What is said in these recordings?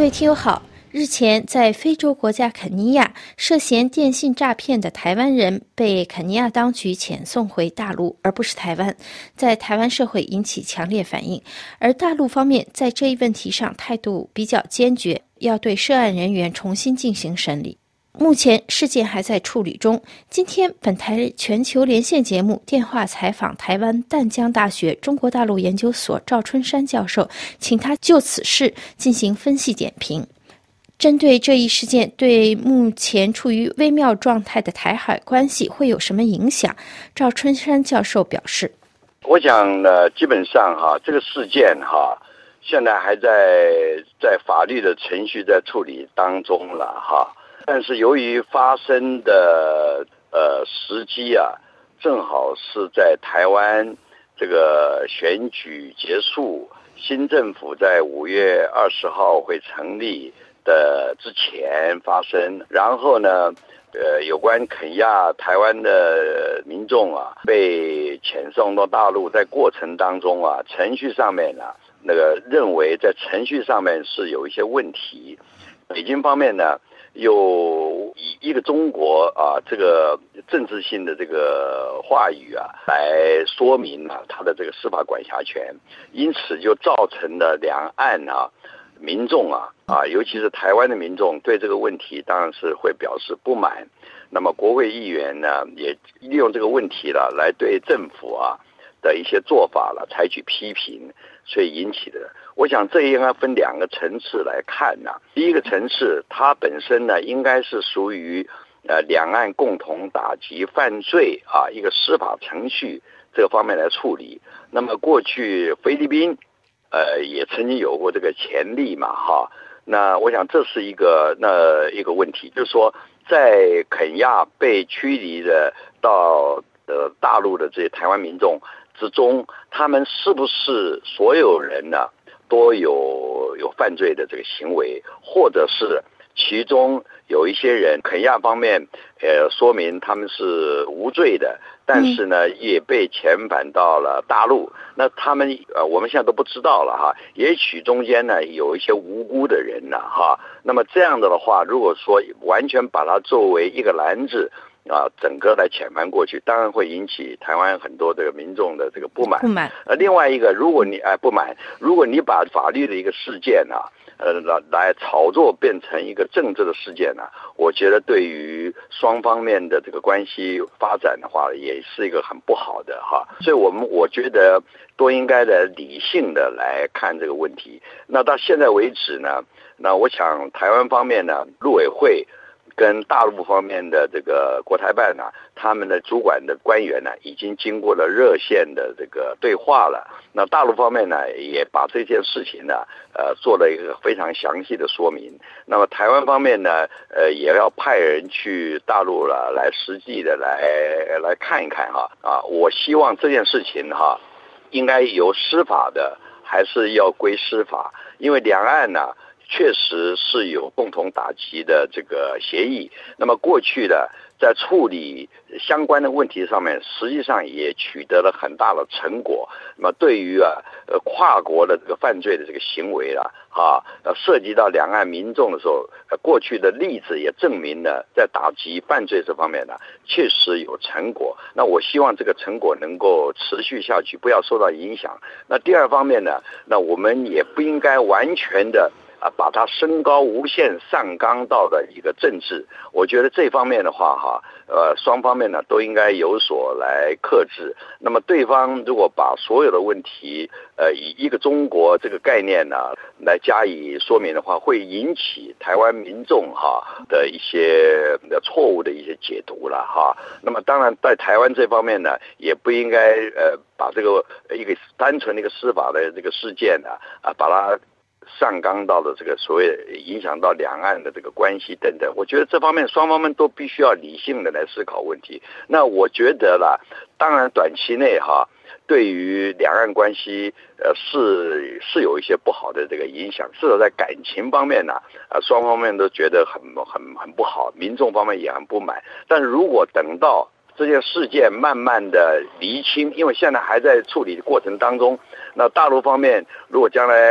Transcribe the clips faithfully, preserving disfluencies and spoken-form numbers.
位听友好，日前在非洲国家肯尼亚涉嫌电信诈骗的台湾人被肯尼亚当局遣送回大陆，而不是台湾，在台湾社会引起强烈反应。而大陆方面在这一问题上态度比较坚决，要对涉案人员重新进行审理。目前事件还在处理中。今天本台全球连线节目电话采访台湾淡江大学中国大陆研究所赵春山教授，请他就此事进行分析点评。针对这一事件对目前处于微妙状态的台海关系会有什么影响，赵春山教授表示， 我想呢，基本上哈，这个事件哈，现在还在在法律的程序在处理当中了哈。但是由于发生的呃时机啊，正好是在台湾这个选举结束，新政府在五月二十号会成立的之前发生，然后呢，呃，有关肯亚台湾的民众啊被遣送到大陆，在过程当中啊，程序上面呢、啊，那个认为在程序上面是有一些问题，北京方面呢。又以一个中国啊，这个政治性的这个话语啊，来说明啊他的这个司法管辖权，因此就造成了两岸啊民众啊啊，尤其是台湾的民众对这个问题当然是会表示不满。那么国会议员呢，也利用这个问题了，来对政府啊的一些做法了采取批评，所以引起的。我想这应该分两个层次来看呢、啊。第一个层次，它本身呢应该是属于呃两岸共同打击犯罪啊一个司法程序这个方面来处理。那么过去菲律宾呃也曾经有过这个前例嘛哈。那我想这是一个那一个问题，就是说在肯亚被驱离的到呃大陆的这些台湾民众之中，他们是不是所有人呢？都有有犯罪的这个行为，或者是其中有一些人，肯亚方面呃说明他们是无罪的，但是呢也被遣返到了大陆。那他们呃我们现在都不知道了哈，也许中间呢有一些无辜的人呢哈。那么这样的的话，如果说完全把它作为一个篮子。啊，整个来遣返过去，当然会引起台湾很多这个民众的这个不满。 不满。 呃，另外一个，如果你哎不满，如果你把法律的一个事件啊，呃来来炒作变成一个政治的事件呢、啊，我觉得对于双方面的这个关系发展的话，也是一个很不好的哈。所以我们我觉得都应该的理性的来看这个问题。那到现在为止呢，那我想台湾方面呢，陆委会。跟大陆方面的这个国台办呢、啊，他们的主管的官员呢，已经经过了热线的这个对话了。那大陆方面呢，也把这件事情呢，呃，做了一个非常详细的说明。那么台湾方面呢，呃，也要派人去大陆了，来实际的来来看一看哈。啊，我希望这件事情哈，应该由司法的，还是要归司法，因为两岸呢。确实是有共同打击的这个协议。那么过去的在处理相关的问题上面，实际上也取得了很大的成果。那么对于啊呃跨国的这个犯罪的这个行为啊啊呃涉及到两岸民众的时候，呃过去的例子也证明了，在打击犯罪这方面呢，确实有成果。那我希望这个成果能够持续下去，不要受到影响。那第二方面呢，那我们也不应该完全的。啊，把它升高无限上纲到的一个政治，我觉得这方面的话哈，呃，双方面呢都应该有所来克制。那么对方如果把所有的问题，呃，以一个中国这个概念呢来加以说明的话，会引起台湾民众哈的一些的错误的一些解读了哈。那么当然在台湾这方面呢，也不应该呃把这个一个单纯的一个司法的这个事件呢啊把它。上纲到的这个所谓影响到两岸的这个关系等等，我觉得这方面双方面都必须要理性的来思考问题。那我觉得啦，当然短期内哈，对于两岸关系呃是是有一些不好的这个影响，至少在感情方面呢，呃双方面都觉得很很很不好，民众方面也很不满。但是如果等到这件事件慢慢的厘清，因为现在还在处理的过程当中。那大陆方面如果将来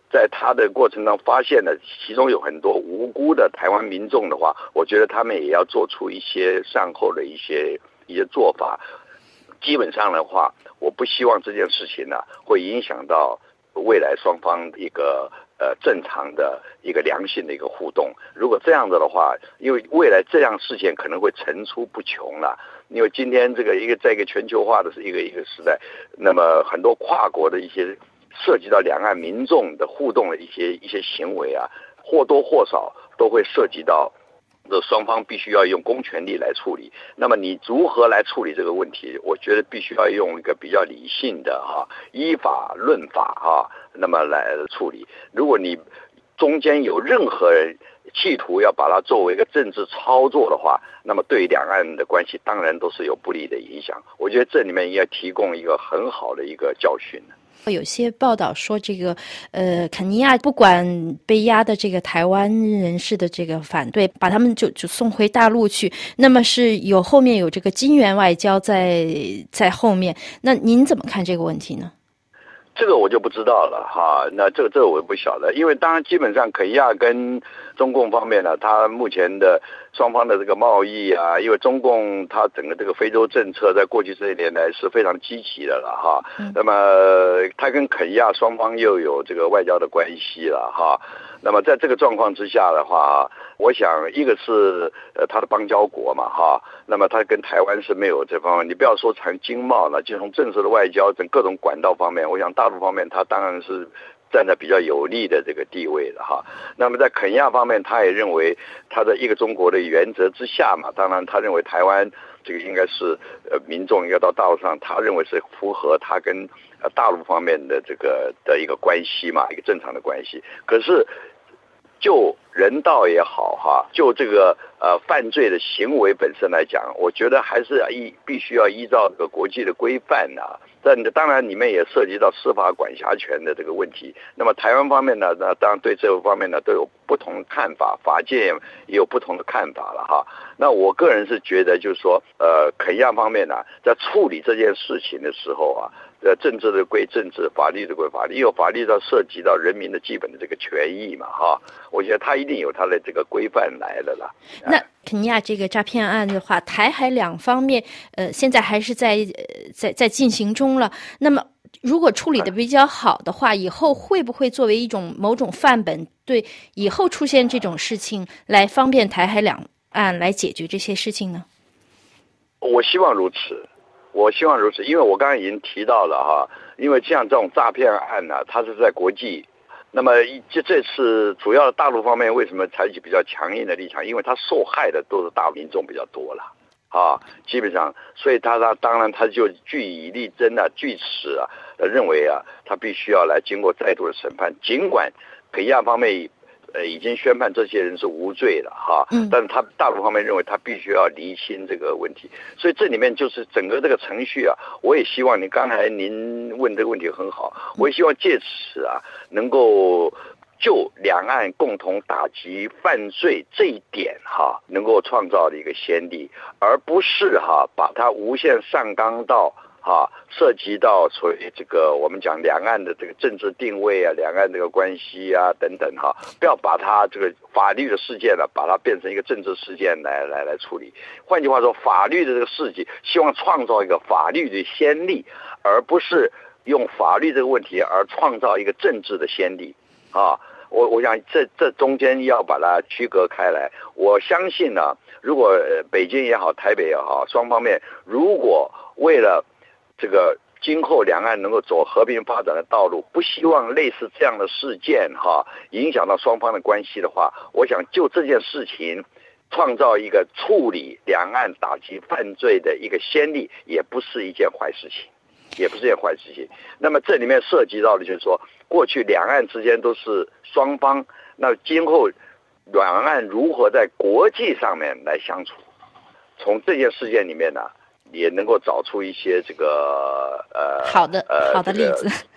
在他的过程中发现了其中有很多无辜的台湾民众的话，我觉得他们也要做出一些善后的一些一些做法。基本上的话，我不希望这件事情呢、啊、会影响到未来双方一个呃正常的一个良性的一个互动。如果这样子的话，因为未来这样事件可能会层出不穷了。因为今天这个一个在一个全球化的一个一个时代，那么很多跨国的一些涉及到两岸民众的互动的一些一些行为啊，或多或少都会涉及到这双方必须要用公权力来处理。那么你如何来处理这个问题？我觉得必须要用一个比较理性的哈、啊，依法论法哈、啊，那么来处理。如果你中间有任何人企图要把它作为一个政治操作的话，那么对于两岸的关系当然都是有不利的影响。我觉得这里面应该提供一个很好的一个教训。 有些报道说，这个呃，肯尼亚不管被压的这个台湾人士的这个反对，把他们就就送回大陆去。那么是有后面有这个金援外交在在后面。那您怎么看这个问题呢？ 这个我就不知道了哈，那这个这个我不晓得，因为当然基本上肯亚跟中共方面呢，它目前的双方的这个贸易啊，因为中共它整个这个非洲政策在过去这一年来是非常积极的了哈，嗯、那么它跟肯亚双方又有这个外交的关系了哈。那么在这个状况之下的话，我想一个是呃他的邦交国嘛哈，那么他跟台湾是没有这方面，你不要说从经贸了，就从政治的外交等各种管道方面，我想大陆方面他当然是站在比较有利的这个地位的哈。那么在肯亚方面，他也认为他的一个中国的原则之下嘛，当然他认为台湾这个应该是呃民众应该到大陆上，他认为是符合他跟呃大陆方面的这个的一个关系嘛，一个正常的关系。可是就人道也好哈，就这个呃犯罪的行为本身来讲，我觉得还是依必须要依照这个国际的规范啊。但当然里面也涉及到司法管辖权的这个问题。那么台湾方面呢，那当然对这个方面呢都有不同的看法，法界也有不同的看法了哈。那我个人是觉得，就是说，呃，肯亚方面呢，在处理这件事情的时候啊，呃，政治的归政治，法律的归法律，因为法律要涉及到人民的基本的这个权益嘛哈。我觉得他一定有他的这个规范来了啦。 那肯尼亚这个诈骗案的话，台海两方面，呃，现在还是在呃在在进行中了。那么，如果处理的比较好的话，以后会不会作为一种某种范本，对以后出现这种事情来方便台海两岸来解决这些事情呢？ 我希望如此，我希望如此，因为我刚才已经提到了哈，因为像这种诈骗案呢、啊，它是在国际。那么这这次主要的大陆方面为什么采取比较强硬的立场？因为他受害的都是大陆民众比较多了啊，基本上，所以他他当然他就据以力争啊，据此啊，认为啊，他必须要来经过再度的审判，尽管肯亚方面呃已经宣判这些人是无罪的哈，但是他大陆方面认为他必须要厘清这个问题，所以这里面就是整个这个程序啊，我也希望你刚才您问这个问题很好，我也希望借此啊能够就两岸共同打击犯罪这一点哈，能够创造的一个先例，而不是哈把它无限上纲到。啊，涉及到所谓这个我们讲两岸的这个政治定位啊，两岸这个关系啊等等哈，不要把它这个法律的事件呢，把它变成一个政治事件来来来处理。换句话说，法律的这个事迹，希望创造一个法律的先例，而不是用法律这个问题而创造一个政治的先例啊。我我想这这中间要把它区隔开来。我相信呢，如果北京也好，台北也好，双方面如果为了这个今后两岸能够走和平发展的道路，不希望类似这样的事件哈影响到双方的关系的话，我想就这件事情创造一个处理两岸打击犯罪的一个先例，也不是一件坏事情，也不是一件坏事情。那么这里面涉及到的就是说，过去两岸之间都是双方，那今后两岸如何在国际上面来相处，从这件事件里面呢，也能够找出一些这个呃好的、呃、好的例子、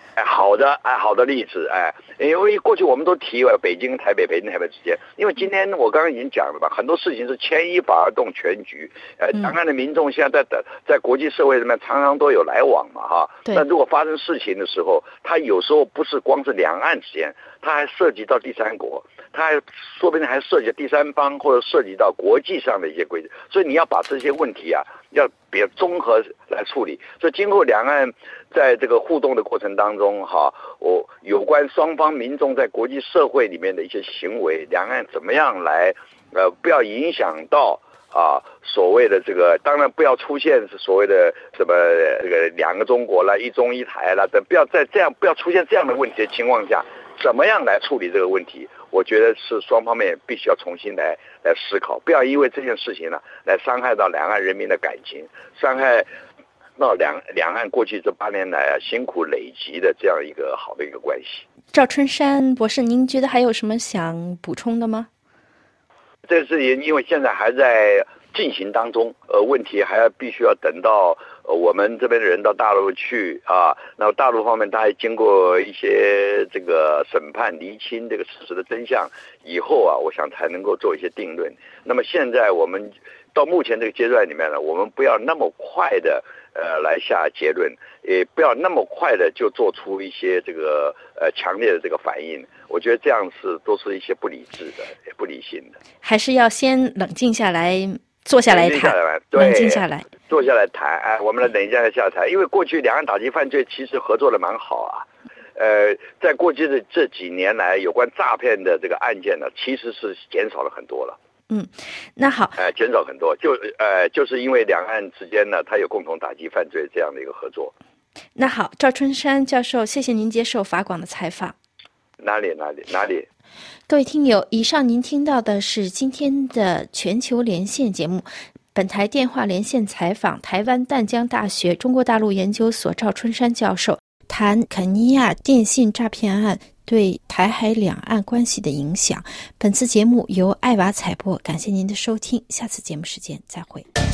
哎，好的，哎，好的例子，哎，因为过去我们都提北京、台北、北京、台北之间，因为今天我刚刚已经讲了吧，很多事情是牵一发而动全局。呃，当然的民众现在在在国际社会里面常常都有来往嘛，哈。那如果发生事情的时候，它有时候不是光是两岸之间，它还涉及到第三国，它还说不定还涉及到第三方，或者涉及到国际上的一些规则。所以你要把这些问题啊，要别综合来处理。所以今后两岸在这个互动的过程当中，哈，我有关双方民众在国际社会里面的一些行为，两岸怎么样来，呃，不要影响到啊所谓的这个，当然不要出现所谓的什么这个两个中国啦、一中一台啦等，不要在这样不要出现这样的问题的情况下，怎么样来处理这个问题？我觉得是双方面必须要重新来来思考，不要因为这件事情呢来伤害到两岸人民的感情，伤害到两两岸过去这八年来啊辛苦累积的这样一个好的一个关系。 赵春山博士，您觉得还有什么想补充的吗？ 这事情因为现在还在进行当中，呃，问题还要必须要等到呃我们这边的人到大陆去啊，那大陆方面他还经过一些这个审判厘清这个事实的真相以后啊，我想才能够做一些定论。那么现在我们到目前这个阶段里面呢，我们不要那么快的呃来下结论，也不要那么快的就做出一些这个呃强烈的这个反应。我觉得这样是都是一些不理智的，也不理性的，还是要先冷静下来。坐下来谈，冷静下来， 坐下来谈。哎，我们来冷静下来谈，因为过去两岸打击犯罪其实合作的蛮好啊。呃，在过去的这几年来，有关诈骗的这个案件呢，其实是减少了很多了。 嗯，那好， 哎、呃，减少很多，就呃，就是因为两岸之间呢，它有共同打击犯罪这样的一个合作。 那好，赵春山教授，谢谢您接受法广的采访。 哪里哪里哪里？ 各位听友，以上您听到的是今天的全球连线节目。本台电话连线采访台湾淡江大学中国大陆研究所赵春山教授，谈肯尼亚电信诈骗案对台海两岸关系的影响。本次节目由艾娃采播，感谢您的收听，下次节目时间再会。